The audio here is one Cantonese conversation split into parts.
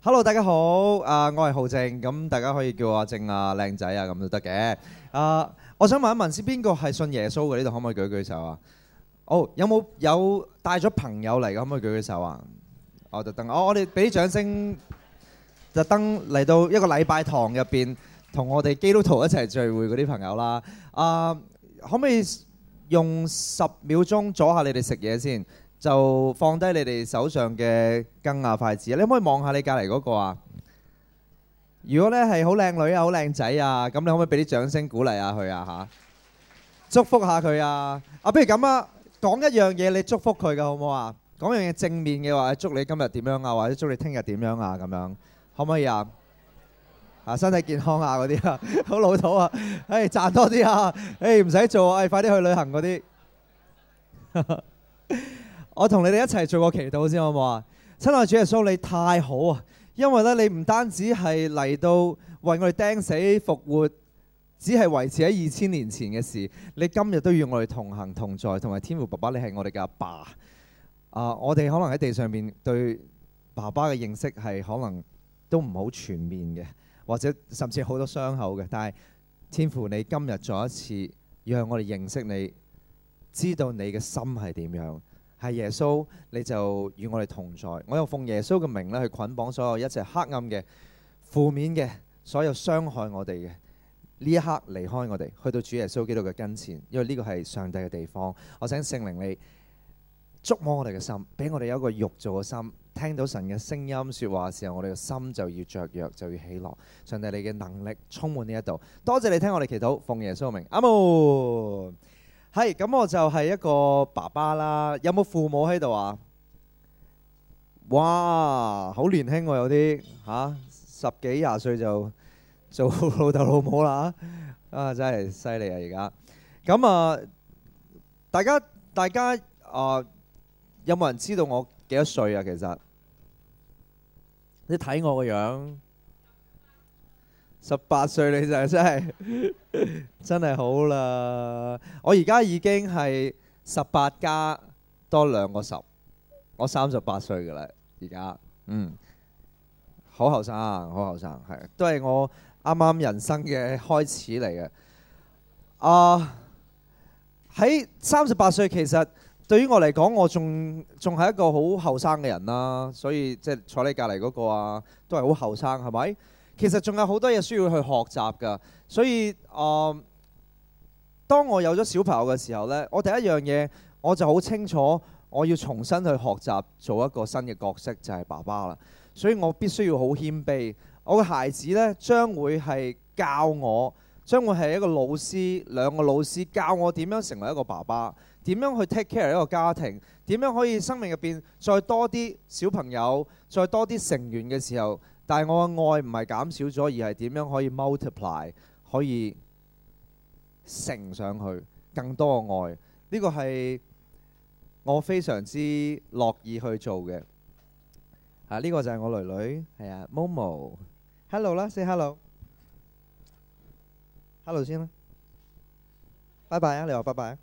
Hello， 大家好，我係浩正，咁大家可以叫我阿正啊、靚仔啊咁都得嘅。我想問一問先，邊個係信耶穌嘅？呢度可唔可以舉舉手啊？有冇帶咗朋友嚟嘅？可唔可以舉舉手啊？特登，我哋俾啲掌聲，特登嚟到一個禮拜堂入邊，同我哋基督徒一齊聚會嗰啲朋友啦。可唔可以用10秒鐘阻下你哋食嘢先？就放低你哋手上嘅羹啊、筷子，你可唔可以望下你隔離嗰個啊？如果咧係好靚女啊、好靚仔啊，咁你可唔可以俾啲掌聲鼓勵下佢啊？嚇，祝福下佢啊！不如咁啊，講一樣嘢你祝福佢嘅好唔好啊？講樣嘢正面嘅話，祝你今日點樣啊，或者祝你聽日點樣啊，咁樣可唔可以啊？身體健康啊嗰啲啊，好老土啊！賺多啲啊！唔使做啊！快啲去旅行嗰啲。我同你哋一齊做個祈禱先好唔好啊？親愛主耶穌，你太好啊！因為咧，你唔單止係嚟到為我哋釘死復活，只係維持喺2000年前嘅事，你今日都與我哋同行同在，同埋天父爸爸，你係我哋嘅阿爸。我哋可能喺地上面對爸爸嘅認識係可能都唔好全面嘅，或者甚至好多傷口嘅。但係天父，你今日再一次讓我哋認識你，知道你嘅心係點樣。係耶穌，你就與我哋同在。我又奉耶穌嘅名咧，去捆綁所有一切黑暗嘅、負面嘅、所有傷害我哋嘅呢一刻離開我哋，去到主耶穌基督嘅跟前，因為呢個係上帝嘅地方。我請聖靈你觸摸我哋嘅心，俾我哋有一個肉做嘅心，聽到神嘅聲音説話嘅時候，我哋嘅心就要雀躍，就要喜樂。上帝你嘅能力充滿呢一度，多謝你聽我哋祈禱，奉耶穌嘅名，阿門。係咁，我就係一個爸爸啦。有冇父母喺度啊？哇，好年輕喎，有啲10幾20歲就做老豆老母啦。真係犀利啊！而家咁大家有冇人知道我幾多歲啊？其實你睇我個樣，18歲你就真係好啦！我而家已經係18加多2個10，我38歲㗎啦。而家好後生，好後生，係都係我啱啱人生嘅開始嚟嘅。喺38歲，其實對於我嚟講，我仲係一個好後生嘅人啦。所以即係坐你隔離嗰個啊，都係好後生，係咪？其實仲有好多嘢需要去學習㗎。所以當我有咗小朋友嘅時候呢，我第一樣嘢我就好清楚，我要重新去學習做一個新嘅角色，就係爸爸啦。所以我必須要好謙卑。我嘅孩子呢，將會係教我，將會係一個老師，2個老師教我點樣成為一個爸爸，點樣去 take care 一個家庭，點樣可以生命入邊再多啲小朋友，再多啲成員嘅時候，但係我嘅愛唔係減少咗，而係點樣可以 multiply， 可以乘上去更多嘅愛。呢個係我非常之樂意去做嘅。呢個就係我女女，係啊，Momo。Hello 啦，say hello。Hello 先啦，拜拜啊！你話拜拜啊？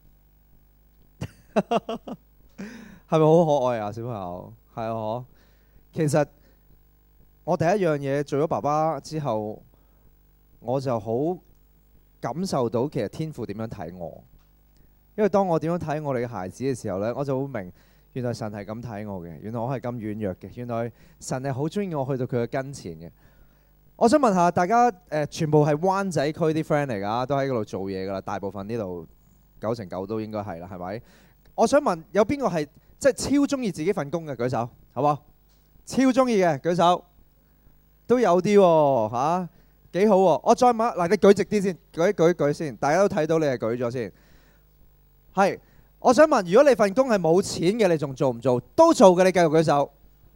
係咪好可愛啊，小朋友？係啊，嗬。其實我第一樣嘢做咗爸爸之後，我就好感受到其實天父點樣睇我。因為當我點樣睇我哋嘅孩子嘅時候呢，我就好明原來神係咁睇我嘅，原來我係咁軟弱嘅，原來神係好中意我去到佢嘅跟前嘅。我想問下大家，全部係灣仔區啲 friend 嚟㗎，都喺嗰度做嘢㗎啦。大部分呢度9成9都應該係啦，係咪？我想問有邊個係即係超中意自己份工嘅？舉手，好唔好？超中意嘅舉手，都有啲喎嚇，幾好喎！我再問嗱，你舉直啲先，舉先，大家都睇到你係舉咗先。係，我想問，如果你份工係冇錢嘅，你仲做唔做？都做嘅，你繼續舉手。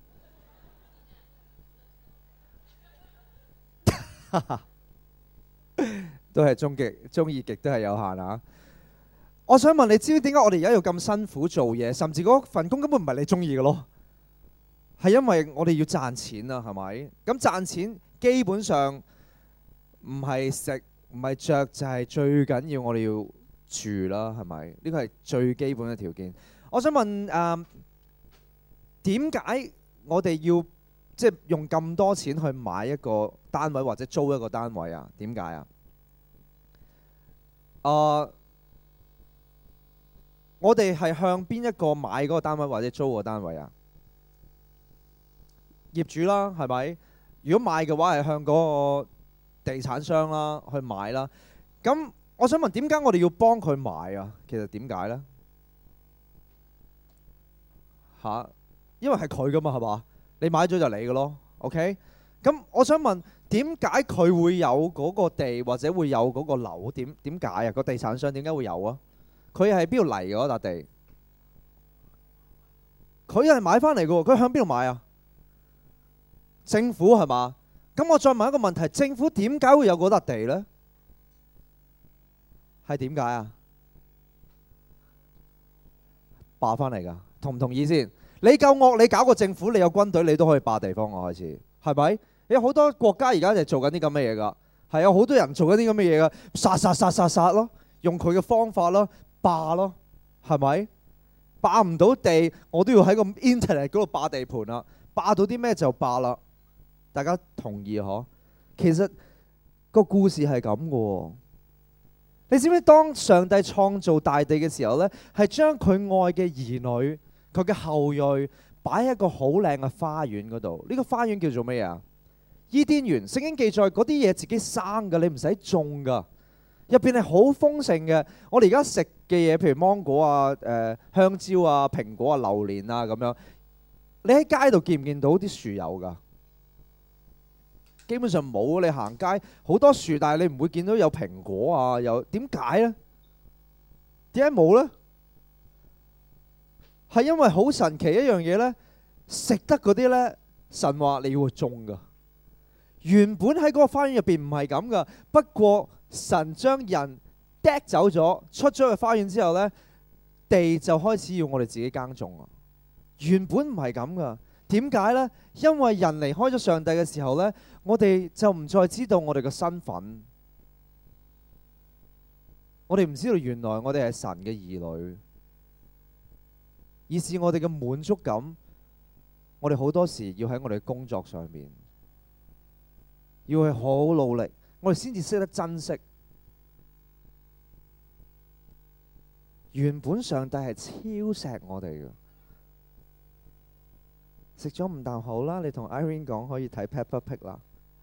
都係中意極都係有限啊！我想問你，知唔知點解我哋而家要咁辛苦做嘢，甚至嗰份工根本唔係你中意嘅咯？係因為我哋要賺錢啊，係咪？咁賺錢基本上唔係食唔係着，就係最緊要我哋要住啦，係咪？呢個係最基本嘅條件。我想問點解我哋要即係用咁多錢去買一個單位或者租一個單位啊？點解啊？我哋係向邊一個買嗰個單位或者租個單位啊？業主啦，係咪？如果買嘅話係向嗰個地產商啦去買啦。咁我想問點解我哋要幫佢買啊？其實點解呢？因為係佢噶嘛，係嘛？你買咗就你嘅咯，OK？咁我想問點解佢會有嗰個地或者會有嗰個樓？點解啊？個地產商點解會有啊？佢係邊度嚟嘅嗰笪地？佢係買翻嚟嘅喎，佢向邊度買啊？政府係嘛？咁我再問一個問題，政府點解會有嗰笪地呢？係點解啊？霸翻嚟㗎，同唔同意先？你夠惡，你搞個政府，你有軍隊，你都可以霸地方。我開始係咪？有好多國家而家就做緊啲咁嘅嘢㗎，係有好多人做緊啲咁嘅嘢㗎，殺咯，用佢嘅方法咯，霸咯，係咪？霸唔到地，我都要喺個 internet 嗰度霸地盤啦，霸到啲咩就霸啦。大家同意嗬？其實個故事係咁嘅喎。你知唔知當上帝創造大地嘅時候呢，係將佢愛嘅兒女、佢嘅後裔擺喺一個好靚嘅花園嗰度。呢個花園叫做咩啊？伊甸園。聖經記載嗰啲嘢自己生㗎，你唔使種㗎。入邊係好豐盛嘅。我哋而家食嘅嘢，譬如芒果啊、香蕉啊、蘋果啊、榴蓮啊咁樣，你喺街度見唔見到啲樹有㗎？基本上冇。你行街好多樹，但係你唔會見到有蘋果啊。有點解呢？點解冇呢？係因為好神奇一樣嘢呢，食得嗰啲呢，神話你要去種㗎。原本喺嗰個花園入邊唔係咁㗎，不過神將人掟走咗，出咗去花園之後呢，地就開始要我哋自己耕種啊。原本唔係咁㗎。點解呢？因為人離開咗上帝嘅時候呢，我哋就唔再知道我哋嘅身份。我哋唔知道原來我哋係神嘅兒女，以致我哋嘅滿足感，我哋好多時要喺我哋嘅工作上面，要去好努力，我哋先至識得珍惜。原本上帝係超錫我哋嘅。食咗唔啖好啦，你同 Irene 講可以睇 Peppa Pig 啦。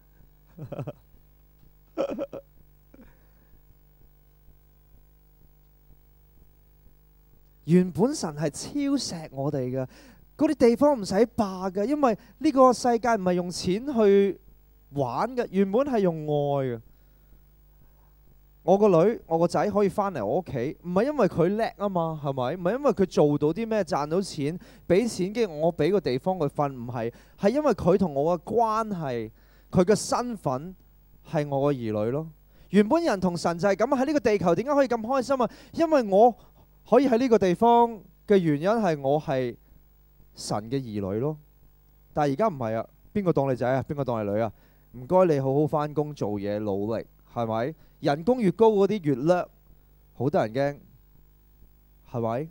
原本神係超錫我哋嘅，嗰啲地方唔使霸嘅，因為呢個世界唔係用錢去玩嘅，原本係用愛嘅。我個女、我個仔可以返嚟我屋企，唔係因為佢叻啊嘛，係咪？唔係因為佢做到啲咩賺到錢，俾錢跟住我俾個地方佢瞓，唔係，係因為佢同我嘅關係，佢嘅身份係我嘅兒女咯。原本人同神就係咁，喺呢個地球點解可以咁開心啊？因為我可以喺呢個地方嘅原因係我係神嘅兒女咯。但係而家唔係啊，邊個當你仔啊？邊個當你女啊？唔該你好好返工做嘢努力，係咪？人工越高嗰啲越叻，好多人驚，係咪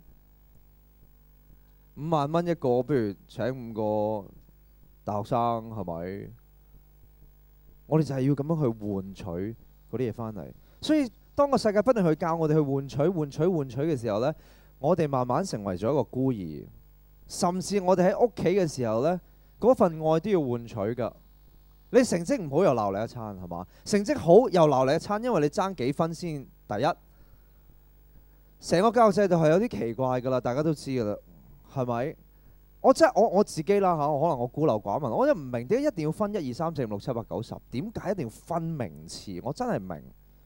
？5萬蚊一個，不如請5個大學生，係咪？我哋就係要咁樣去換取嗰啲嘢返嚟。所以當個世界不斷去教我哋去換取嘅時候呢，我哋慢慢成為咗一個孤兒，甚至我哋喺屋企嘅時候呢，嗰份愛都要換取㗎。你成績唔好又鬧你一餐，係嘛？成績好又鬧你一餐，因為你爭幾分先第一。成個教育制度係有啲奇怪㗎啦，大家都知㗎啦，係咪？我自己啦嚇，可能我孤陋寡聞，我就唔明點解一定要分1、2、3、4、5、6、7、8、9、10，點解一定要分名次？我真係唔明。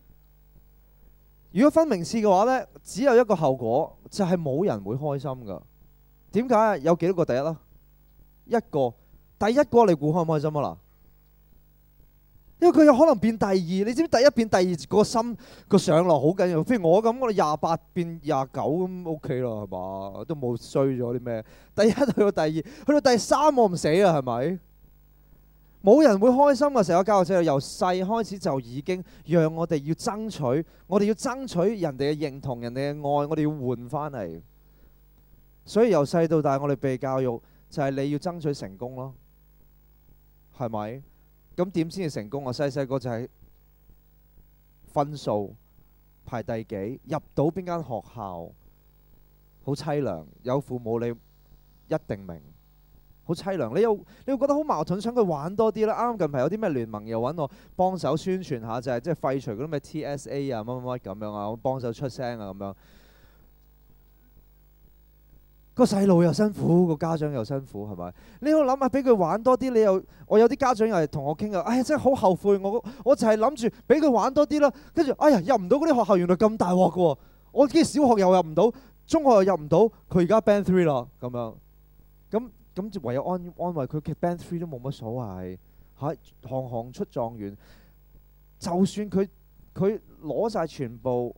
如果分名次嘅話呢，只有一個後果，就係冇人會開心㗎。點解啊？有幾多個第一啦？一個，第一個你估開唔開心啊？嗱？因為佢有可能變第二，你知唔知第一變第二個心個上落好緊要？譬如我咁，我哋28變29咁 OK 啦，係嘛？都冇衰咗啲咩？第一去到第二，去到第三我唔死啦，係咪？冇人會開心嘅。成個教育制度由細開始就已經讓我哋要爭取，我哋要爭取人哋嘅認同、人哋嘅愛，我哋要換翻嚟。所以由細到大，我哋被教育就係你要爭取成功咯。 係咪？咁點先至成功？我細細個就係分數排第幾，入到邊間學校，好凄涼。有父母你一定明，好凄涼。你會覺得好矛盾，想佢玩多啲啦。啱啱近排有啲咩聯盟又揾我幫手宣傳下，就係即係廢除嗰啲咩 TSA 啊乜乜乜咁樣啊，我幫手出聲啊咁樣。個細路又辛苦，個家長又辛苦，係咪？你要諗下，俾佢玩多啲。我有啲家長又係同我傾啊，哎呀，真係好後悔，我就係諗住俾佢玩多啲啦。跟住，哎呀，入唔到嗰啲學校，原來咁大鑊㗎喎！我啲小學又入唔到，中學又入唔到，佢而家 Band 3啦，咁樣。咁就唯有安慰佢，其實 Band 3都冇乜所謂嚇，行行出狀元。就算佢攞晒全部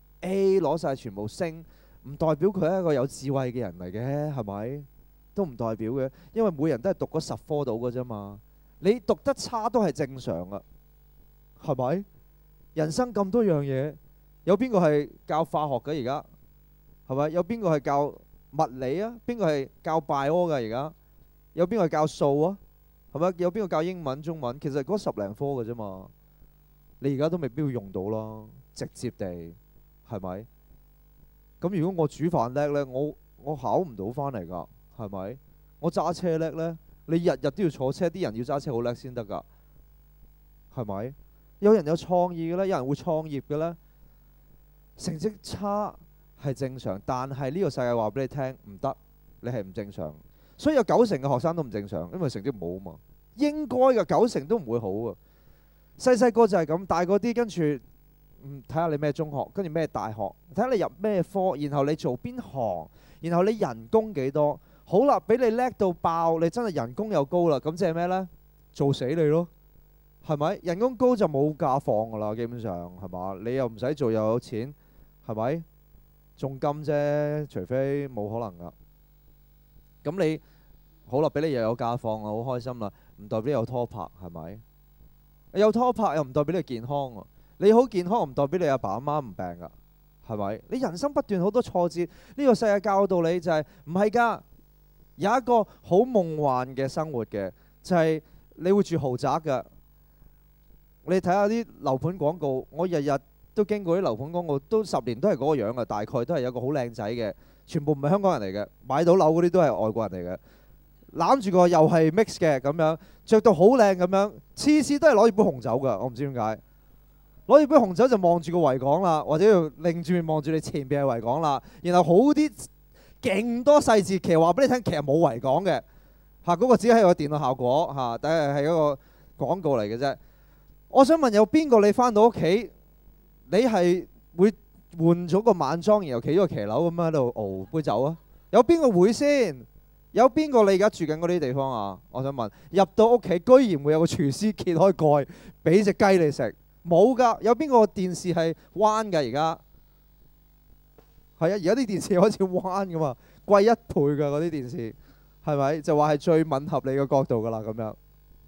A， 攞晒全部星，唔代表佢係一個有智慧嘅人嚟嘅，係咪？都唔代表嘅，因為每人都係讀嗰10科到嘅啫嘛。你讀得差都係正常噶，係咪？人生咁多樣嘢，有邊個係教化學嘅而家？係咪？有邊個係教物理啊？邊個係教 bio 嘅而家？有邊個係教數啊？係咪？有邊個教英文、中文？其實嗰10零科嘅啫嘛。你而家都未必會用到啦，直接地係咪？咁如果我煮飯叻呢，我考唔到返嚟㗎，係咪？我揸車叻呢，你日日都要坐車，啲人要揸車好叻先得㗎，係咪？有人有創意嘅呢，有人會創業嘅呢。成績差係正常，但係呢個世界話俾你聽唔得，你係唔正常。所以有90%嘅學生都唔正常，因為成績冇啊嘛。應該嘅90%都唔會好啊。細細個就係咁，大個啲跟住睇下你咩中學，跟住咩大學，睇下你入咩科，然後你做邊行，然後你人工幾多。好啦，俾你叻到爆，你真係人工又高啦，咁即係咩呢？做死你咯，係咪？人工高就冇假放噶啦，基本上係嘛？你又唔使做又有錢，係咪？重金啫，除非冇可能噶。咁你好啦，俾你又有假放啊，好開心啦，唔代表有拖拍，係咪？有拖拍又唔代表你健康喎，你好健康唔代表你阿爸阿媽唔病噶，係咪？你人生不斷好多挫折，呢個世界教導你就係唔係㗎？有一個好夢幻嘅生活嘅，就係你會住豪宅㗎。你睇下啲樓盤廣告，我日日都經過啲樓盤廣告，都10年都係嗰個樣嘅，大概都係有個好靚仔嘅，全部唔係香港人嚟嘅，買到樓嗰啲都係外國人嚟嘅。攬住個又係 mix 嘅咁樣，着到好靚咁樣，次次都係攞住杯紅酒㗎，我唔知點解。攞住杯紅酒就望住個維港啦，或者要擰住面望住你前邊係維港啦，然後好啲勁多細節，其實話俾你聽，其實冇維港嘅嚇，嗰個只係個電腦效果嚇，但係一個廣告嚟嘅啫。我想問有邊個你翻到屋企，你係會換咗個晚裝，然後企咗個騎樓咁喺度熬杯酒啊？有邊個會先？有邊個你而家住緊嗰啲地方啊？我想問，入到屋企居然會有個廚師揭開蓋俾隻雞你食？冇㗎。有邊個電視係彎㗎而家？係啊，而家啲電視開始彎㗎嘛，貴1倍㗎嗰啲電視，係咪？就話係最吻合你嘅角度㗎啦咁樣。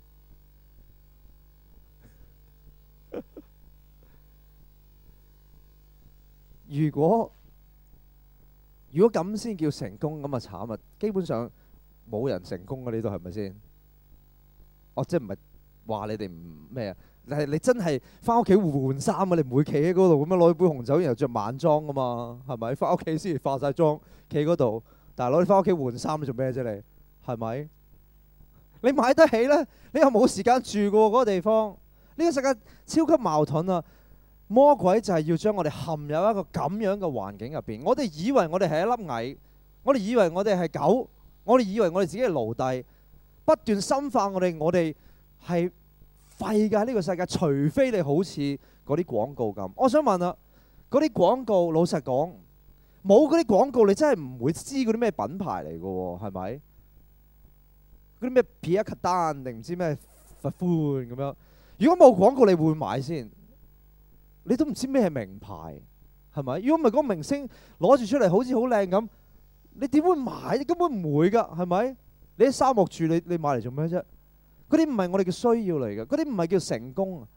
如果咁先叫成功，咁啊慘啊！基本上冇人成功嘅呢度係咪先？即係唔係話你哋唔咩啊？係你真係翻屋企換衫啊！你唔會企喺嗰度咁樣攞杯紅酒，然後着晚裝噶嘛？係咪？翻屋企先化晒妝，企嗰度。但係攞你翻屋企換衫做咩啫？你係咪？你買得起呢？你又冇時間住過嗰個地方。呢個世界超級矛盾啊！魔鬼就係要將我哋陷入一個咁樣嘅環境入邊，我哋以為我哋係一粒蟻，我哋以為我哋係狗，我哋以為我哋自己係奴隸，不斷深化我哋係廢㗎呢個世界，除非你好似嗰啲廣告咁。我想問啊，嗰啲廣告老實講，冇嗰啲廣告你真係唔會知嗰啲咩品牌嚟㗎喎，係咪？嗰啲咩皮一卡丹定唔知咩佛歡咁樣，如果冇廣告你會唔會買先？你都唔知咩係名牌，係咪？如果唔係嗰個明星攞住出嚟好似好靚咁，你點會買？根本唔會㗎，係咪？你喺沙漠住，你買嚟做咩啫？嗰啲唔係我哋嘅需要嚟嘅，嗰啲唔係叫成功。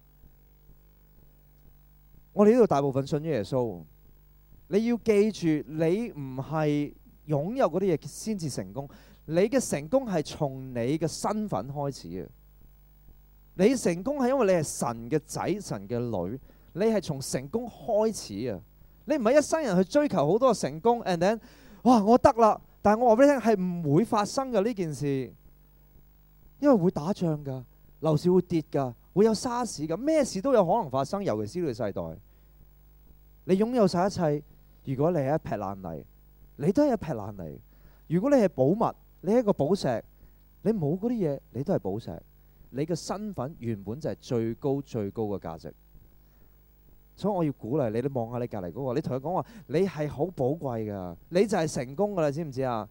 我哋呢度大部分信咗耶穌，你要記住，你唔係擁有嗰啲嘢先至成功，你嘅成功係從你嘅身份開始嘅。 你成功係因為你係神嘅仔、神嘅女，你係從成功開始啊！你唔係一生人去追求好多嘅成功 ，and then 哇我得啦，但係我話俾你聽係唔會發生嘅呢件事，因為會打仗㗎，樓市會跌㗎，會有沙士㗎，咩事都有可能發生，尤其是呢個世代。你擁有晒一切，如果你係一劈爛泥，你都係一劈爛泥；如果你係寶物，你係一個寶石，你冇嗰啲嘢，你都係寶石。你嘅身份原本就係最高最高嘅價值，所以我要鼓勵你。你望下你隔離嗰個，你同佢講話，你係好寶貴㗎，你就係成功㗎啦，知唔知啊？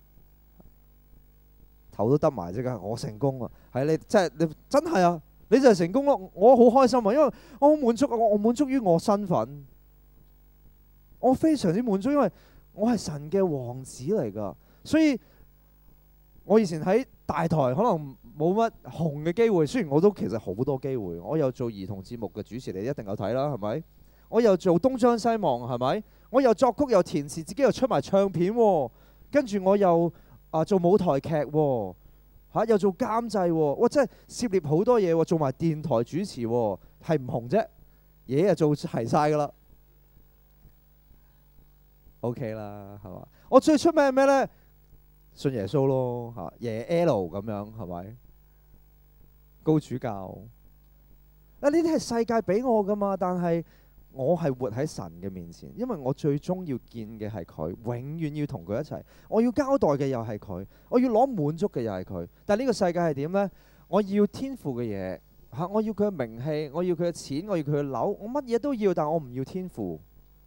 頭都耷埋啫㗎，我成功啊！係你真係啊！你就係成功咯！我好開心啊，因為我好滿足啊！我滿足於我身份，我非常之滿足，因為我係神嘅王子嚟㗎。所以我以前喺大台可能冇乜紅嘅機會，雖然我都其實好多機會。我又做兒童節目嘅主持，你一定有睇啦，係咪？我又做東張西望，係咪？我又作曲又填詞，自己又出埋唱片喎。跟住我又做舞台劇喎，又做監製喎。我真係涉獵好多嘢喎，做埋電台主持喎，係唔紅啫？嘢就做齊晒㗎啦。OK 啦，係嘛？我最出名係咩呢？信耶穌咯，嚇耶 L 咁樣係咪？高主教呢啲係世界俾我㗎嘛，但係我係活喺神嘅面前，因為我最終要見嘅係佢，永遠要同佢一齊。我要交代嘅又係佢，我要攞滿足嘅又係佢。但係呢個世界係點呢？我要天父嘅嘢嚇，我要佢嘅名氣，我要佢嘅錢，我要佢嘅樓，我乜嘢都要，但我唔要天父。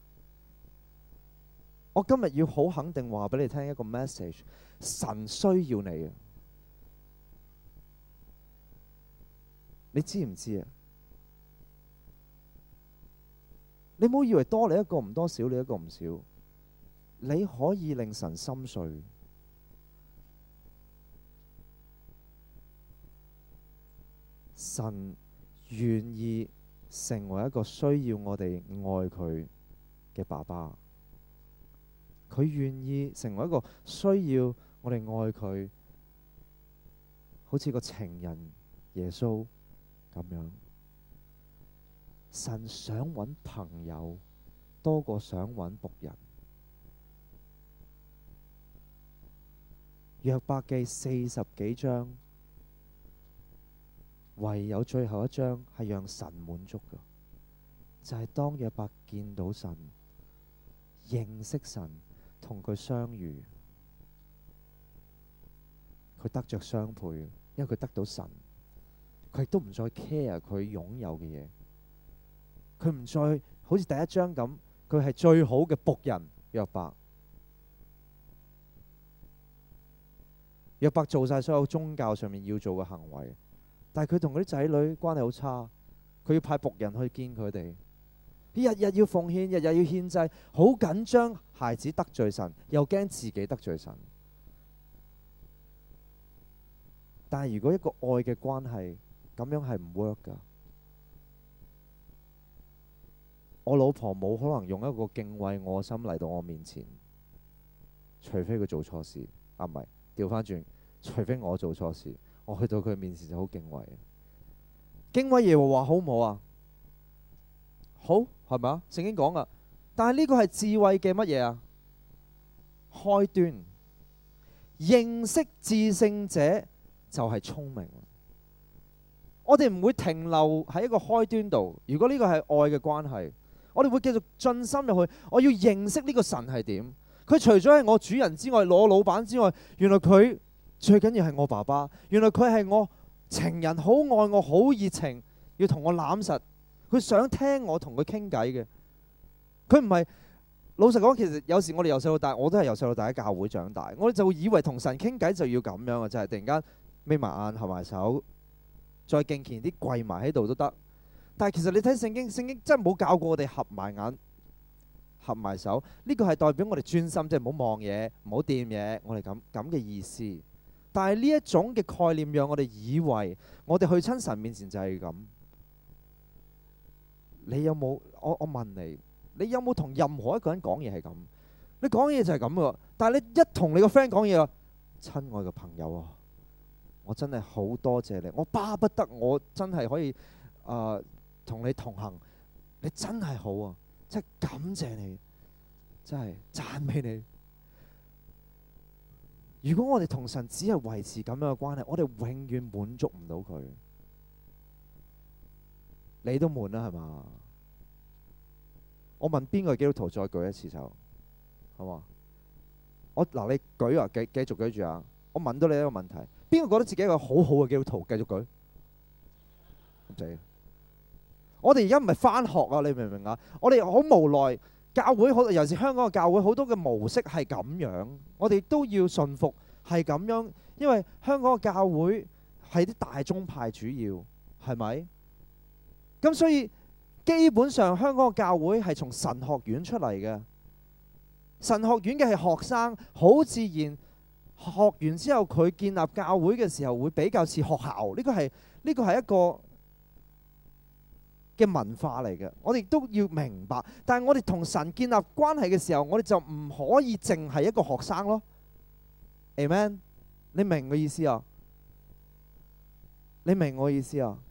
我今日要好肯定話俾你聽一個 message， 神需要你啊！你知唔知啊？你唔好以為多你一個唔多，少你一個唔少，你可以令神心碎。神願意成為一個需要我哋愛佢嘅爸爸。佢願意成為一個需要我哋愛佢，好似個情人耶穌咁樣。神想揾朋友多過想揾僕人。約伯記40幾章，唯有最後一章係讓神滿足嘅，就係當約伯見到神，認識神，同佢相遇，佢得着雙倍，因為佢得到神，佢亦都唔再 care 佢擁有嘅嘢，佢唔再好似第一章咁，佢係最好嘅僕人。約伯，約伯做晒所有宗教上面要做嘅行為，但係佢同嗰啲仔女關係好差，佢要派僕人去見佢哋。日日要奉獻，日日要獻祭，好緊張孩子得罪神，又驚自己得罪神。但係如果一個愛嘅關係咁樣係唔 work 㗎。我老婆冇可能用一個敬畏我心嚟到我面前，除非佢做錯事。唔係，調翻轉，除非我做錯事，我去到佢面前就好敬畏。敬畏耶和華好唔好啊？好，係咪啊？聖經講噶，但係呢個係智慧嘅乜嘢啊？開端，認識至聖者就係聰明。我哋唔會停留喺一個開端度。如果呢個係愛嘅關係，我哋會繼續進深入去。我要認識呢個神係點。佢除咗係我主人之外，我老闆之外，原來佢最緊要係我爸爸。原來佢係我情人，好愛我，好熱情，要同我攬實。佢想聽我同佢傾偈嘅，佢唔係。老實講，其實有時我哋由細到大，我都係由細到大喺教會長大，我哋就會以為同神傾偈就要咁樣啊，就係突然間眯埋眼合埋手，再敬虔啲跪埋喺度都得。但係其實你睇聖經，聖經真係冇教過我哋合埋眼合埋手，呢個係代表我哋專心，即係唔好望嘢，唔好掂嘢，我哋咁嘅意思。但係呢一種嘅概念，讓我哋以為我哋去親神面前就係咁。你有冇？我問你，你有冇同任何一個人講嘢係咁？你講嘢就係咁噶，但係你一同你個 friend 講嘢啊，親愛嘅朋友啊， 我真係好多謝你，我巴不得我真係可以同你同行，你真係好啊，真係感謝你，真係讚美你。如果我哋同神只係維持咁樣嘅關係，我哋永遠滿足唔到佢。你都悶啦係嘛？我問邊個基督徒再舉一次手，好嘛？嗱，你舉啊，繼續舉住啊！我問到你一個問題，邊個覺得自己係一個好好嘅基督徒？繼續舉。我哋而家唔係返學啊，你明唔明啊？我哋好無奈，教會好，尤其是香港嘅教會，好多嘅模式係咁樣，我哋都要順服係咁樣，因為香港嘅教會係啲大宗派主要，係咪？咁所以基本上香港嘅教會係從神學院出嚟嘅，神學院嘅係學生，好自然學完之後佢建立教會嘅時候會比較似學校，呢個係一個嘅文化嚟嘅，我哋都要明白。但係我哋同神建立關係嘅時候，我哋就唔可以淨係一個學生咯。Amen？ 你明我意思啊？你明我意思啊？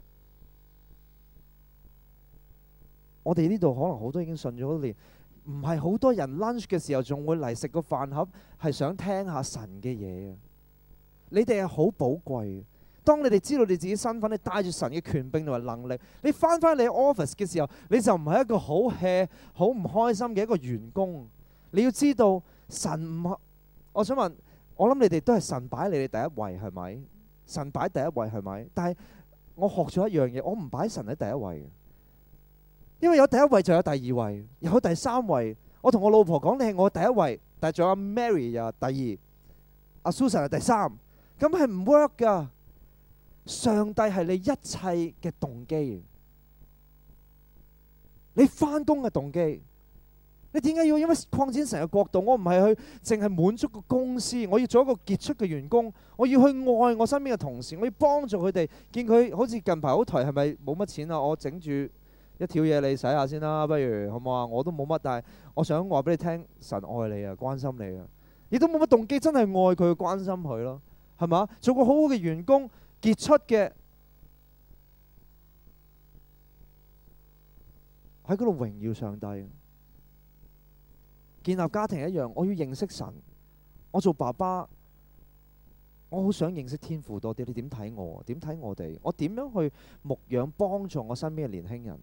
我哋呢度可能好多已經信咗好多年，唔係好多人 lunch 嘅時候仲會嚟食個飯盒，係想聽下神嘅嘢啊！你哋係好寶貴。當你哋知道你自己身份，你帶住神嘅權柄同埋能力，你翻你 office 嘅時候，你就唔係一個好 hea、好唔開心嘅一個員工。你要知道神唔，我想問，我諗你哋都係神擺你哋第一位，係咪？神擺第一位係咪？但係我學咗一樣嘢，我唔擺神喺第一位嘅。因為有第一位就有第二位，有第三位。我同我老婆講，你係我第一位，但係仲有 Mary 又第二，阿 Susan 係第三，咁係唔 work 噶。上帝係你一切嘅動機，你翻工嘅動機，你點解要因為擴展成個國度？我唔係去淨係滿足個公司，我要做一個傑出嘅員工，我要去愛我身邊嘅同事，我要幫助佢哋。見佢好似近排好頹，係咪冇乜錢啊？我整住一條嘢你使下先啦，不如好唔好啊？我都冇乜，但係我想話俾你聽，神愛你啊，關心你啊，亦都冇乜動機，真係愛佢，關心佢咯，係嘛？做個好好嘅員工。傑出嘅喺嗰度榮耀上帝，建立家庭一樣。我要認識神，我做爸爸，我好想認識天父多啲。你點睇我？點睇我哋？我點樣去牧養幫助我身邊嘅年輕人？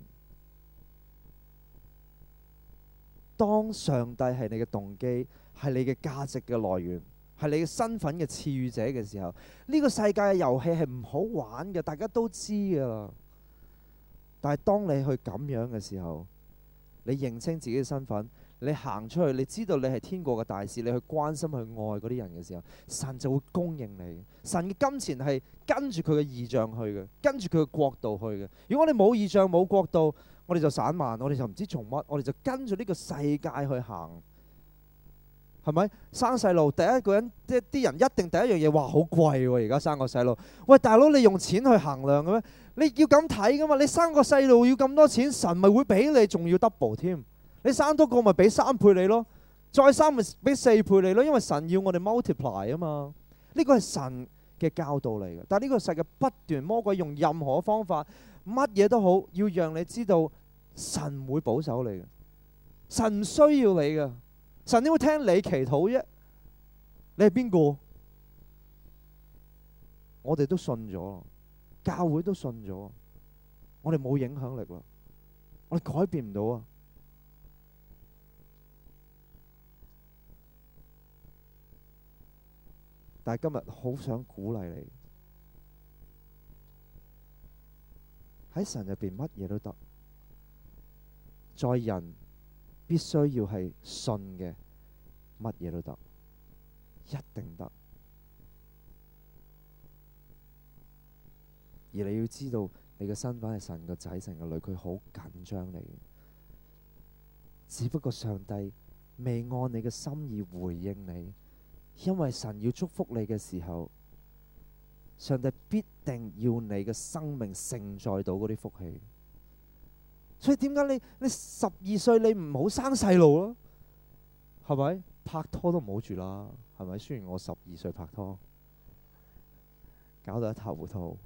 當上帝係你嘅動機，係你嘅價值嘅來源，係你嘅身份嘅賜予者嘅時候，呢個世界嘅遊戲係唔好玩嘅，大家都知噶。但係當你去咁樣嘅時候，你認清自己嘅身份，你行出去，你知道你係天國嘅大使，你去關心去愛嗰啲人嘅時候，神就會供應你。神嘅金錢係跟住佢嘅異象去嘅，跟住佢嘅國度去嘅。如果我哋冇異象冇國度，我哋就散漫，我哋就唔知做乜，我哋就跟住呢個世界去行。係咪生細路？第一個人即係啲人一定第一樣嘢話好貴喎！而家生個細路，喂大佬，你用錢去衡量嘅咩？你要咁睇噶嘛？你生個細路要咁多錢，神咪會俾你，仲要 double 添。你生多個咪俾3倍你咯，再生咪俾4倍你咯。因為神要我哋 multiply 啊嘛。呢個係神嘅教導嚟嘅。但係呢個世界不斷魔鬼用任何方法，乜嘢都好，要讓你知道神會保守你嘅，神唔需要你嘅。神點會聽你祈禱啫？你係邊個？我哋都信咗，教會都信咗，我哋冇影響力啦，我哋改變唔到啊！但係今日好想鼓勵你，喺神入邊乜嘢都得，在人必須要係信嘅，乜嘢都得，一定得。而你要知道，你嘅身份係神個仔、神個女，佢好緊張你。只不過上帝未按你嘅心意回應你，因為神要祝福你嘅時候，上帝必定要你嘅生命承載到嗰啲福氣。所以點解你12歲你唔好生細路咯？係咪？拍拖都唔好住啦，係咪？雖然我12歲拍拖， 搞到一塌糊塗。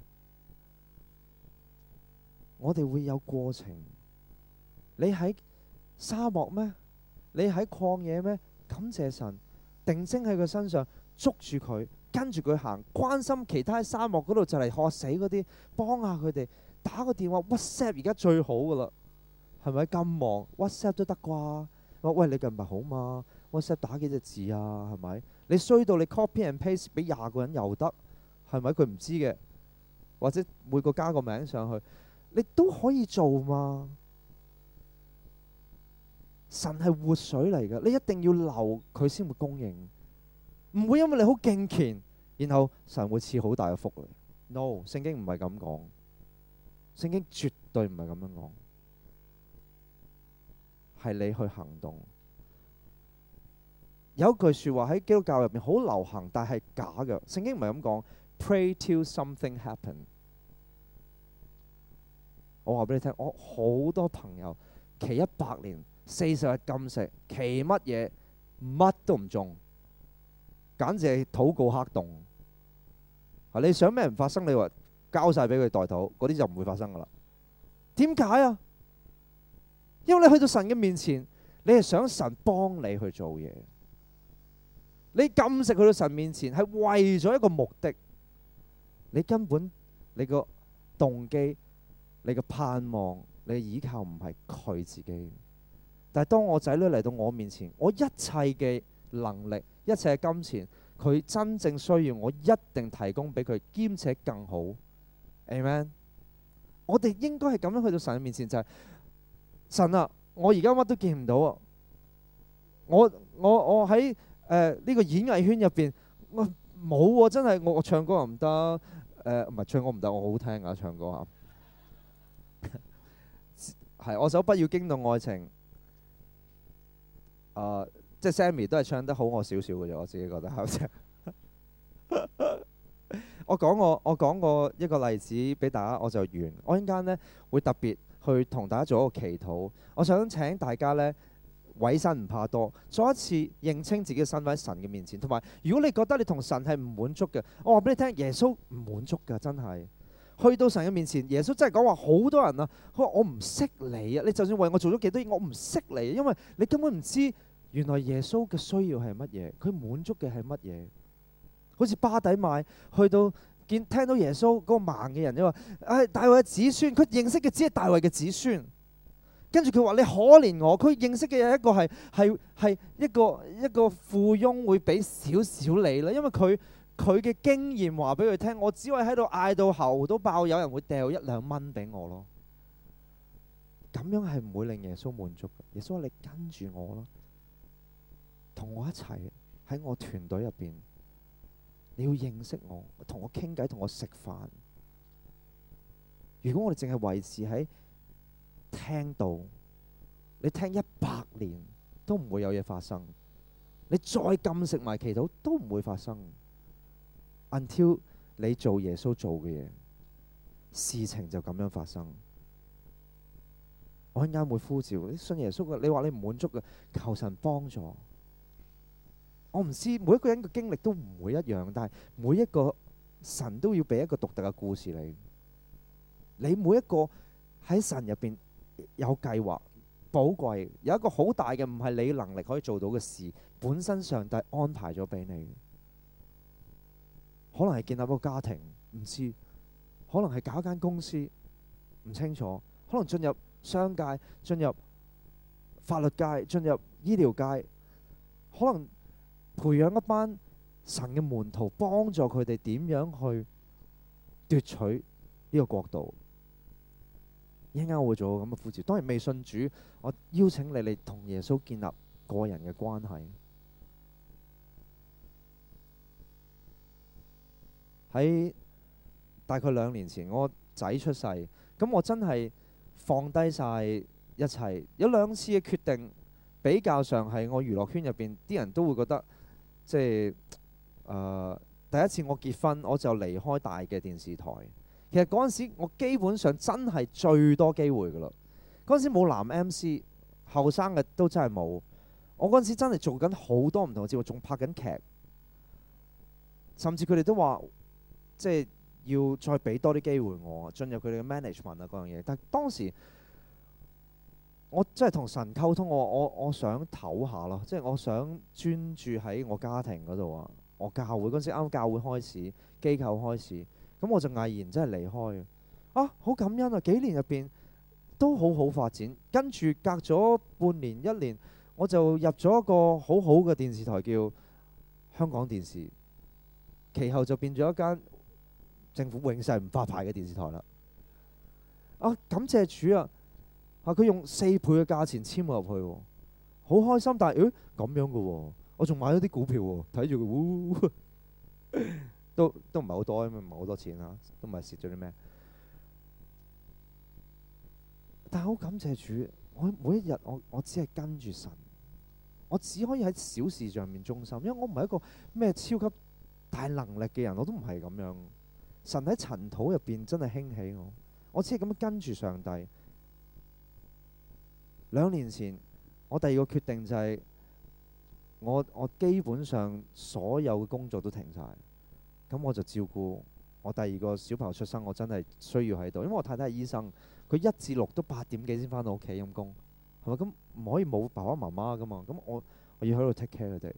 我哋會有過程。你喺沙漠咩？你喺曠野咩？感謝神，定睛喺佢身上，捉住佢，跟住佢行，關心其他喺沙漠嗰度就嚟渴死嗰啲，幫下佢哋，打個電話 WhatsApp 而家最好噶啦，係咪咁忙 WhatsApp 都得啩？喂，你近排好嘛？ WhatsApp 打幾隻字啊？係咪？你衰到你 copy and paste 俾20個人又得，係咪？佢唔知嘅，或者每個加個名上去，你都可以做嘛。神係活水嚟嘅，你一定要留佢先會供應，唔會因為你好敬虔，然後神會賜好大嘅福嚟。No， 聖經唔係咁講，聖經絕對唔係咁樣講，係你去行動。有一句説話喺基督教入面好流行，但係假嘅。聖經唔係咁講 ，Pray till something happen。我話俾你聽，我好多朋友祈100年。40日禁食，祈乜嘢乜都唔中，簡直係禱告黑洞。你想咩唔發生？你話交晒俾佢代禱，嗰啲就唔會發生噶啦。點解啊？因為你去到神嘅面前，你係想神幫你去做嘢。你禁食去到神面前係為咗一個目的，你根本你個動機、你個盼望、你嘅依靠唔係佢自己。但係當我仔女嚟到我面前，我一切嘅能力、一切嘅金錢，佢真正需要，我一定提供俾佢，兼且更好。Amen。我哋應該係咁樣去到神嘅面前，就係神啊！我而家乜都見唔到啊！我喺呢個演藝圈入邊，我冇喎，真係我唱歌又唔得，唔係唱歌唔得，我好聽啊唱歌啊，係我首不要驚動愛情。即係 Sammy 都係唱得好我少少嘅啫，我自己覺得係。我講過一個例子俾大家，我就完。我陣間呢會特別去同大家做一個祈禱。我想請大家呢，委身唔怕多，再一次認清自己嘅身份喺神嘅面前。同埋，如果你覺得你同神係唔滿足嘅，我話俾你聽，耶穌唔滿足㗎，真係。去到神嘅面前，耶穌真係講話好多人啊，佢話我唔識你啊！你就算為我做咗幾多嘢，我唔識你，因為你根本唔知原來耶穌嘅需要係乜嘢，佢滿足嘅係乜嘢。好似巴底買去到聽到耶穌嗰個盲嘅人，你話大衛嘅子孫，佢認識嘅只係大衛嘅子孫。跟住佢話你可憐我，佢認識嘅有一個係一個富翁會俾少少你啦，因為佢嘅經驗話俾佢聽，我只會喺度嗌到喉都爆，有人會掉1-2蚊俾我咯。咁樣係唔會令耶穌滿足嘅。耶穌話你跟住我咯，同我一齊喺我團隊入邊，你要認識我，同我傾偈，同我食飯。如果我哋淨係維持喺聽道，你聽100年都唔會有嘢發生。你再禁食埋祈禱都唔會發生。Until 你做耶穌做嘅嘢，事情就咁樣發生。我陣間會呼召你信耶穌嘅，你話你唔滿足嘅，求神幫助。我唔知每一個人嘅經歷都唔會一樣，但係每一個神都要俾一個獨特嘅故事你。你每一個喺神入邊有計劃，寶貴，有一個好大嘅唔係你能力可以做到嘅事，本身上帝安排咗俾你。可能係建立一個家庭，唔知；可能係搞一間公司，唔清楚；可能進入商界、進入法律界、進入醫療界，可能培養一班神嘅門徒，幫助佢哋點樣去奪取呢個國度。一陣間我會做咁嘅呼召。當然未信主，我邀請你嚟同耶穌建立個人嘅關係。喺大概2年前，我仔出世，咁我真係放低晒一切。有2次嘅決定，比較上係我娛樂圈入邊啲人都會覺得，即係第一次我結婚，我就離開大嘅電視台。其實嗰陣時我基本上真係最多機會噶啦。嗰陣時冇男 MC， 後生嘅都真係冇。我嗰陣時真係做緊好多唔同嘅節目，仲拍緊劇，甚至佢哋都話，即係要再俾多啲機會我進入佢哋嘅 management 啊嗰樣嘢。但係當時我真係同神溝通，我想唞下咯，即係我想專注喺我家庭嗰度啊。我教會嗰陣時啱教會開始，機構開始，咁我就毅然真係離開啊！好感恩啊！幾年入邊都好好發展，跟住隔咗半年一年，我就入咗一個好好嘅電視台叫香港電視，其後就變咗一間政府永世唔發牌嘅電視台啦。啊，感謝主啊！佢用4倍嘅價錢簽我入去喎，好開心。但係咁樣嘅喎，我仲買咗啲股票喎，睇住佢，都唔係好多，因為唔係好多錢嚇，都唔係蝕咗啲咩。但係好感謝主，我每一日我只係跟住神，我只可以喺小事上面忠心，因為我唔係一個咩超級大能力嘅人，我都唔係咁樣。神喺塵土入邊真係興起我只係咁樣跟住上帝。2年前，我第二個決定就係我基本上所有嘅工作都停晒，咁我就照顧我第二個小朋友出生，我真係需要喺度，因為我太太係醫生，佢1至6都8點幾先返到屋企陰公，係咪？咁唔可以冇爸爸媽媽噶嘛，咁我要喺度 take care 佢哋。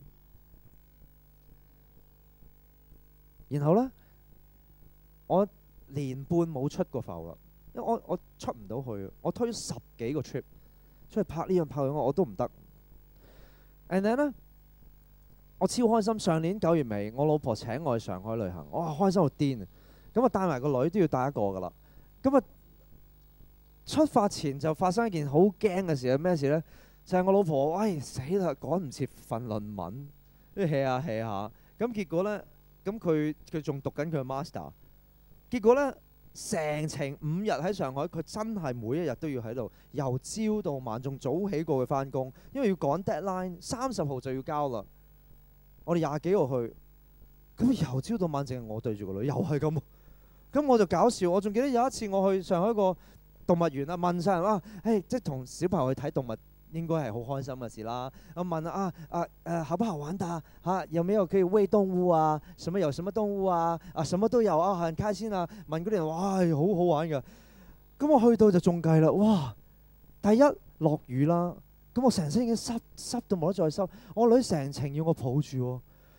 然後呢，我年半冇出過埠啦，因為我出唔到去，我推咗10幾個 trip。出去拍呢樣拍嗰樣我都唔得。And then 呢，我超開心。上年9月尾，我老婆請我去上海旅行，我開心到癲。咁啊帶埋個女都要帶一個㗎啦。咁啊出發前就發生一件好驚嘅事，係咩事呢？就係我老婆，喂死啦，趕唔切份論文，跟住 hea 下 hea 下。咁結果呢，咁佢仲讀緊佢嘅 master。結果呢，成程5日喺上海，佢真係每一日都要喺度，由朝到晚，仲早起過去返工，因為要趕 deadline，30號就要交啦。我哋20幾號去，咁由朝到晚淨係我對住個女，又係咁。咁我就搞笑，我仲記得有一次我去上海個動物園啊，問晒人即係同小朋友去睇動物應該係好開心嘅事啦。我問好不好玩的有沒有可以餵動物啊？有什麼動物啊？什麼都有啊，很開心啊！問嗰啲人，哇，好好玩㗎。咁我去到就中計啦，哇！第一落雨啦，咁我成身已經濕到冇得再濕。我女成程要我抱住喎。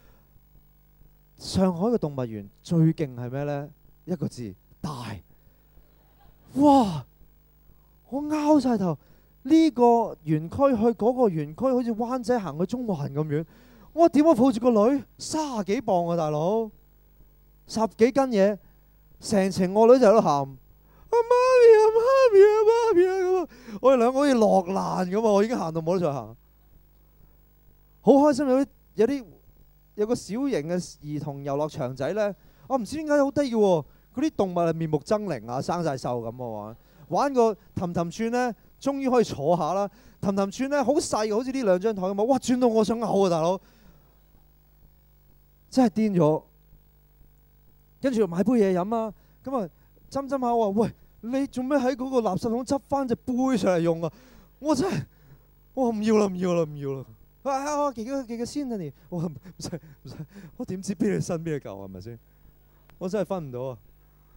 上海嘅動物園最勁係咩呢？一個字，大。哇！我拗晒頭。呢個園區去嗰個園區，好似灣仔行去中環咁遠。我點樣抱住個女？30幾磅啊，大佬，10幾斤嘢，成程我女就喺度喊，媽咪啊媽咪啊媽咪啊咁啊！我哋兩個好似落難咁啊！我已經行到冇得再行，好開心。有個小型嘅兒童遊樂場仔呢，我唔知點解好得意喎。嗰啲動物係面目猙獰啊，生晒銹咁啊，玩個氹氹轉呢。終於可以坐下啦！氹氹轉呢，好細嘅，好似呢2張台咁啊！哇，轉到我想嘔啊，大佬！真係癲咗。跟住買杯嘢飲啊！咁啊，斟下我話：喂，你做咩喺嗰個垃圾桶執翻隻杯上嚟用啊？我真係，我唔要啦，唔要啦，唔要啦！幾個先啊你？我唔使，我點知邊你身邊嘅舊係咪先？我真係分唔到啊！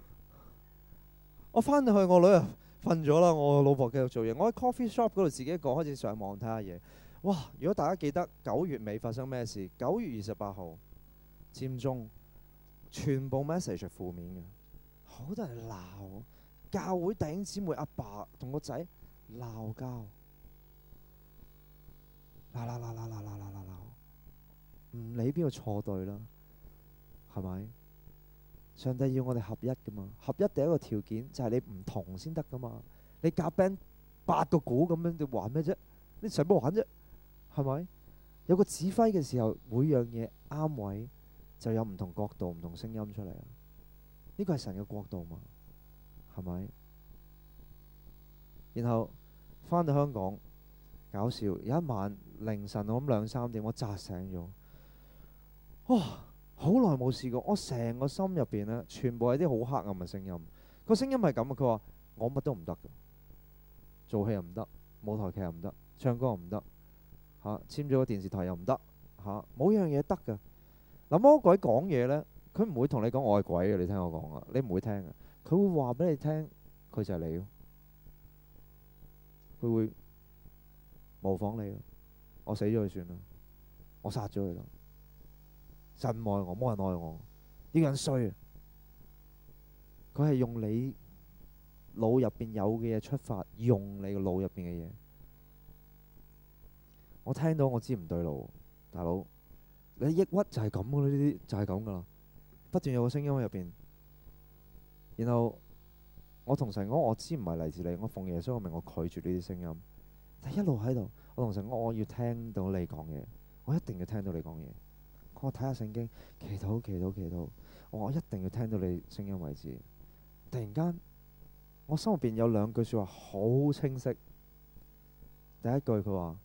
我翻到去我女啊〜瞓咗啦，我老婆繼續做嘢。我喺 coffee shop 嗰度自己一個開始上網睇下嘢。哇！如果大家記得9月尾發生咩事？9月28號佔中，全部 message 係負面嘅，好多人鬧教會弟兄姊妹阿爸同個仔鬧交，鬧，唔理邊個錯對啦，係咪？上帝要我哋合一噶嘛？合一第一個條件就係你唔同先得噶嘛？你夾 band 8個鼓咁樣，你玩咩啫？你使乜玩啫？係咪？有個指揮嘅時候，每樣嘢啱位，就有唔同角度、唔同聲音出嚟啊！呢個係神嘅國度嘛？係咪？然後返到香港，搞笑，有一晚凌晨我諗2、3點，我扎醒咗，哇！好耐冇試過，我成個心入邊呢，全部係啲好黑暗嘅聲音。個聲音係咁啊，佢話我乜都唔得嘅，做戲又唔得，舞台劇又唔得，唱歌又唔得，簽咗個電視台又唔得，冇樣嘢得嘅。嗱，魔鬼講嘢呢， 佢唔會同你講我係鬼嘅，你聽我講啊，你唔會聽嘅。佢會話俾你聽，佢就係你咯。佢會模仿你咯。我死咗佢算啦，我殺咗佢啦。神唔愛我，冇人愛我，呢個人衰啊！佢係用你腦入邊有嘅嘢出發，用你個腦入邊嘅嘢。我聽到我知唔對路，大佬，你抑鬱就係咁噶啦，呢啲就係咁噶啦，不斷有個聲音喺入邊。然後我同神講，我知唔係嚟自你，我奉耶穌嘅名，我拒絕呢啲聲音。但一路喺度，我同神講，我要聽到你講嘢，我一定要聽到你講嘢。我睇下聖經，祈禱祈禱祈禱，我一定要聽到你聲音為止。突然間，我心入邊有兩句說話好清晰。第一句佢話：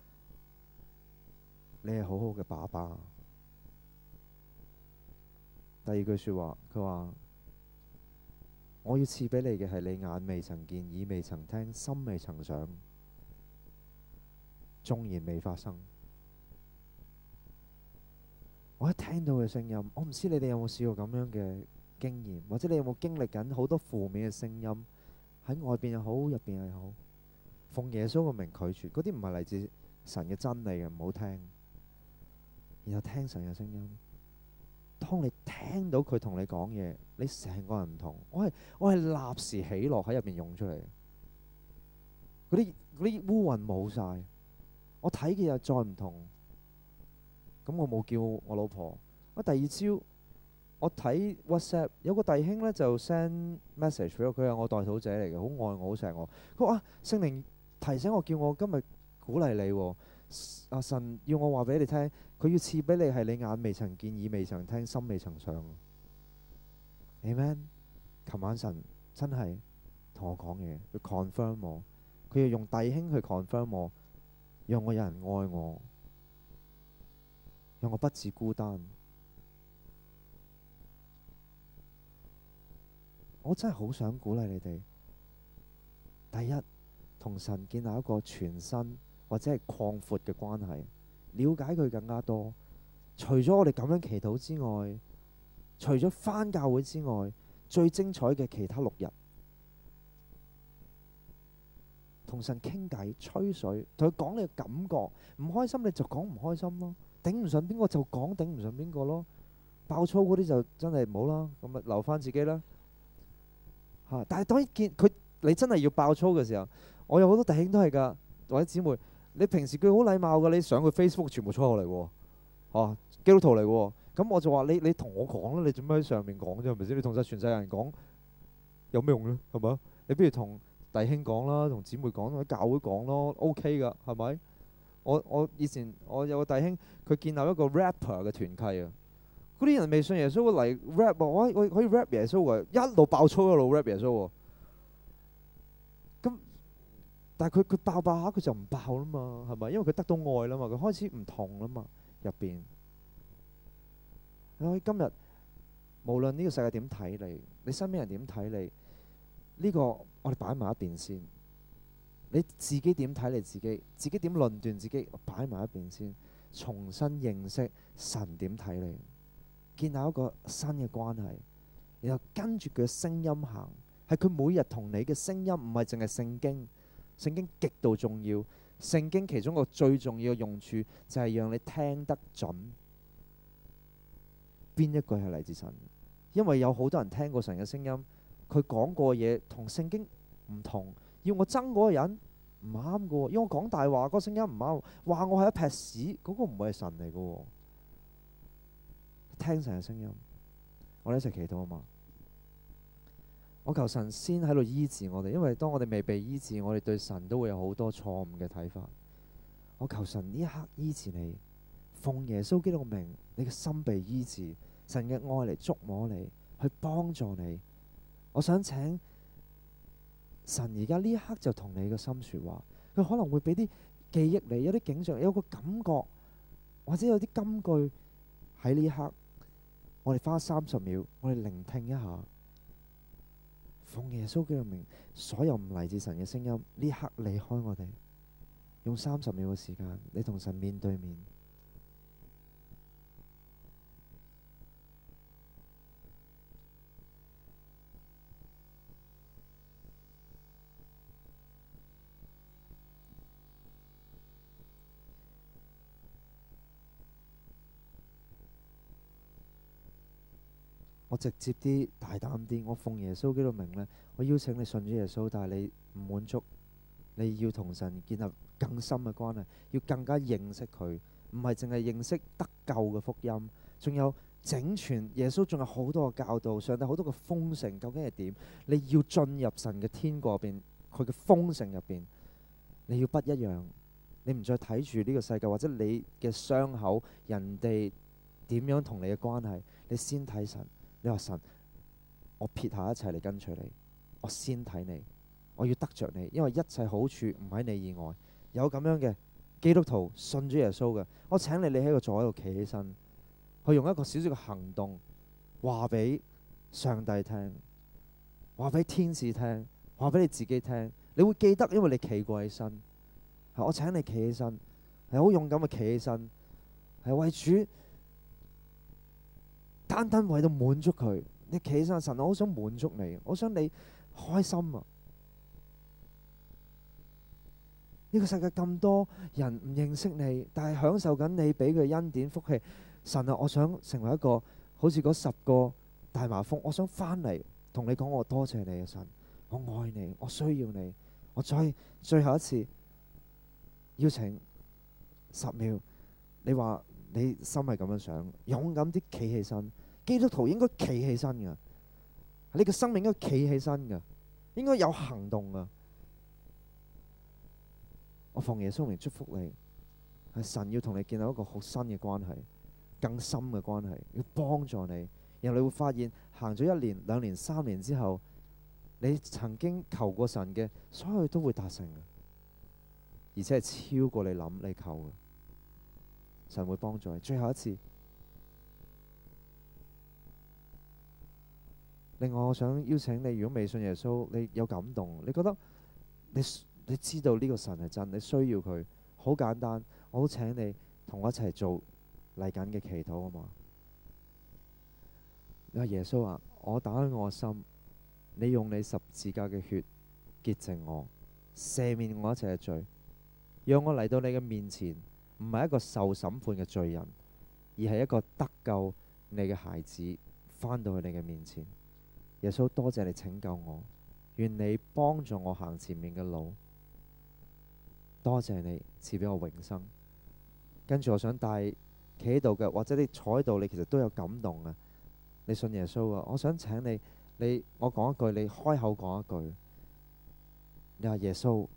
你係好好嘅爸爸。第二句說話佢話：我要賜俾你嘅係你眼未曾見、耳未曾聽、心未曾想，縱然未發生。我一聽到嘅聲音，我唔知你哋有冇試過咁樣嘅經驗，或者你有冇經歷緊好多負面嘅聲音，喺外邊又好，入邊又好，奉耶穌嘅名拒絕，嗰啲唔係嚟自神嘅真理嘅，唔好聽。然後聽神嘅聲音，當你聽到佢同你講嘢，你成個人唔同。我係立時喜樂喺入邊湧出嚟，嗰啲烏雲冇晒，我睇嘅又再唔同。咁我冇叫我老婆。我第二朝我睇 WhatsApp 有個弟兄呢就 send message 俾我，佢係我代禱者嚟嘅，好愛我，好錫我。佢話聖靈提醒我，叫我今日鼓勵你喎。神要我話俾你聽，佢要賜俾你係你眼未曾見、耳未曾聽、心未曾想。Amen。琴晚神真係同我講嘢，佢 confirm 我，佢要用弟兄去 confirm 我，讓我有人愛我，讓我不致孤單。我真係好想鼓勵你哋，第一，同神建立一個全新或者係擴闊嘅關係，了解佢更加多。除咗我哋咁樣祈禱之外，除咗返教會之外，最精彩嘅其他6日，同神傾偈吹水，同佢講你嘅感覺。唔開心你就講唔開心咯，頂唔順邊個就講頂唔順邊個咯。爆粗嗰啲就真係唔好啦，咁咪留返自己啦。但係當然見佢你真係要爆粗嘅時候，我有好多弟兄都係㗎，或者姊妹，你平時佢好禮貌㗎，你上佢 Facebook 全部粗口嚟喎，基督徒嚟喎。咁我就話你同我講啦，你做咩喺上面講啫？係咪先？你同晒全世界人講有咩用呢？係咪？你不如同弟兄講啦，同姊妹講，同教會講咯 ，OK 㗎，係咪？我以前我有個弟兄，佢建立一個 rapper 嘅團契啊。嗰啲人未信耶穌嚟 rap 喎，我可以 rap 耶穌喎，一路爆粗一路 rap 耶穌喎。咁但係佢爆下佢就唔爆啦嘛，係咪？因為佢得到愛啦嘛，佢開始唔同啦嘛入邊。今日無論呢個世界點睇你，你身邊人點睇你，呢個我哋擺埋一邊先。你自己點睇你自己，自己點論斷自己，擺埋一邊先。重新認識神點睇你。建立一個新嘅關係，然後跟住佢嘅聲音行，係佢每日同你嘅聲音，唔係淨係聖經。聖經極度重要，聖經其中一個最重要嘅用處就係讓你聽得準邊一句係嚟自神。因為有好多人聽過神嘅聲音，佢講過嘢同聖經唔同，要我憎嗰個人唔啱嘅，要我講大話嗰個聲音唔啱，話我係一撇屎，嗰個唔會係神嚟嘅。聽神嘅聲音，我哋一齊祈禱啊嘛！我求神先喺度醫治我哋，因為當我哋未被醫治，我哋對神都會有好多錯誤嘅睇法。我求神呢一刻醫治你，奉耶穌基督嘅名，你嘅心被醫治，神嘅愛嚟觸摸你，去幫助你。我想請神而家呢一刻就同你嘅心說話，佢可能會俾啲記憶你，有啲景象，有個感覺，或者有啲金句喺呢一刻。我哋花30秒，我哋聆聽一下，奉耶穌基督嘅名，所有唔嚟自神嘅聲音，呢刻離開我哋，用30秒嘅時間，你同神面對面。 我直接啲、大膽啲，我奉耶穌基督名呢，我邀請你信主耶穌，但係你唔滿足，你要同神建立更深嘅關係，要更加認識佢，唔係淨係認識得救嘅福音，仲有整全耶穌，仲有好多嘅教導，上帝好多嘅豐盛，究竟係點？你要進入神嘅天國入邊，佢嘅豐盛入邊，你要不一樣。你唔再睇住呢個世界或者你嘅傷口，人哋點樣同你嘅關係，你先睇神。你話神，我撇下一切嚟跟隨你，我先睇你，我要得着你，因為一切好處唔喺你以外。有咁樣嘅基督徒信主耶穌嘅，我請你喺個座位度企起身，去用一個少少嘅行動話俾上帝聽，話俾天使聽，話俾你自己聽。你會記得，因為你企過起身。我請你企起身，係好勇敢嘅企起身，係為主，單單為到滿足佢。你企起身，神，我好想滿足你，我想你開心啊！呢個世界咁多人唔認識你，但係享受緊你俾佢恩典福氣。神啊，我想成為一個好似嗰10個大麻風，我想翻嚟同你講，我多謝你啊！神，我愛你，我需要你，我再最後一次邀請10秒，你話你心係咁樣想，勇敢啲企起身。基督徒應該企起身噶，你嘅生命應該企起身噶，應該有行動噶。我奉耶穌名祝福你，係神要同你建立一個好新嘅關係，更深嘅關係，要幫助你。然後你會發現行咗1年、2年、3年之後，你曾經求過神嘅所有都會達成嘅，而且係超過你諗你求嘅。神會幫助你。最後一次，另外我想邀請你，如果未信耶穌，你有感動，你覺得你知道呢個神係真，你需要佢，好簡單，我好請你同我一齊做嚟緊嘅祈禱啊嘛。你話耶穌啊，我打開我心，你用你十字架嘅血潔淨我，赦免我一切嘅罪，讓我嚟到你嘅面前，唔係一個受審判嘅罪人，而係一個得救你嘅孩子，返到去你嘅面前。耶穌，多謝你拯救我，願你幫助我行前面嘅路。多謝你賜俾我永生。跟住我想帶企喺度嘅，或者你坐喺度，你其實都有感動嘅。你信耶穌啊？我想請你我講一句，你開口講一句。你話耶穌，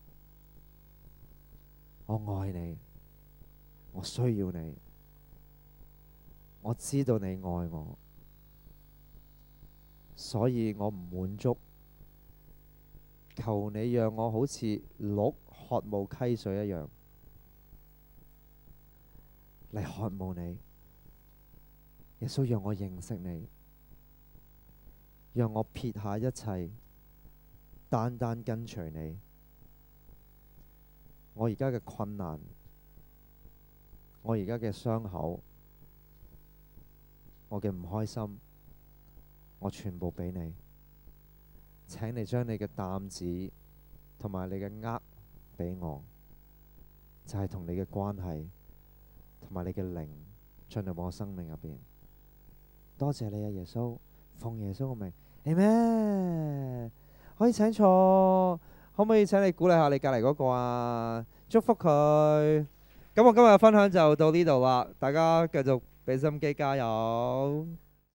我愛你，我需要你，我知道你愛我，所以我唔滿足。求你讓我好似鹿渴慕溪水一樣嚟渴慕你。耶穌，讓我認識你，讓我撇下一切，單單跟隨你。我而家嘅困難，我而家嘅傷口，我嘅唔開心，我全部俾你。請你將你嘅擔子同埋你嘅軛俾我，就係同你嘅關係同埋你嘅靈進入我生命入邊。多謝你啊，耶穌，奉耶穌嘅名，Amen。可以請坐，可唔可以請你鼓勵下你隔離嗰個啊？祝福佢。咁我今日嘅分享就到呢度啦，大家繼續俾心機加油。